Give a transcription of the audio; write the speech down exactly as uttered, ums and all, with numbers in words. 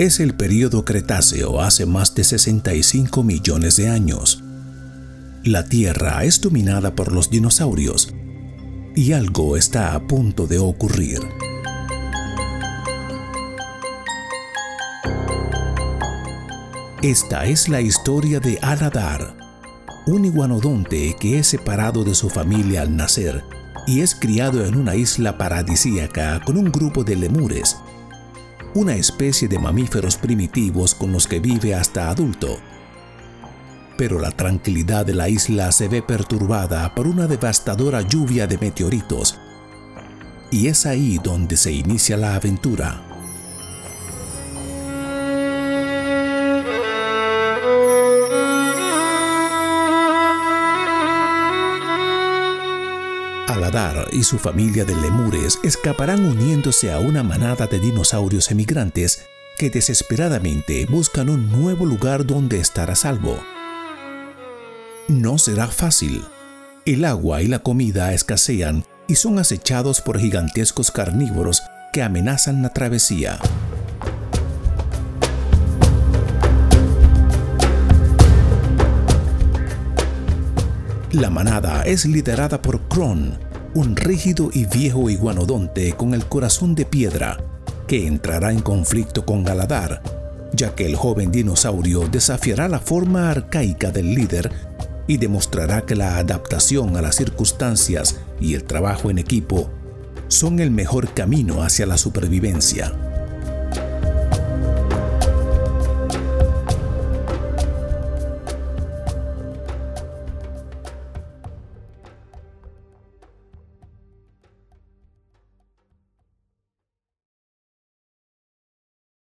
Es el período Cretáceo hace más de sesenta y cinco millones de años. La Tierra es dominada por los dinosaurios y algo está a punto de ocurrir. Esta es la historia de Aladar, un iguanodonte que es separado de su familia al nacer y es criado en una isla paradisíaca con un grupo de lemures, una especie de mamíferos primitivos con los que vive hasta adulto. Pero la tranquilidad de la isla se ve perturbada por una devastadora lluvia de meteoritos, y es ahí donde se inicia la aventura. Aladar y su familia de lemures escaparán uniéndose a una manada de dinosaurios emigrantes que desesperadamente buscan un nuevo lugar donde estar a salvo. No será fácil. El agua y la comida escasean y son acechados por gigantescos carnívoros que amenazan la travesía. La manada es liderada por Kron, un rígido y viejo iguanodonte con el corazón de piedra, que entrará en conflicto con Aladar, ya que el joven dinosaurio desafiará la forma arcaica del líder y demostrará que la adaptación a las circunstancias y el trabajo en equipo son el mejor camino hacia la supervivencia.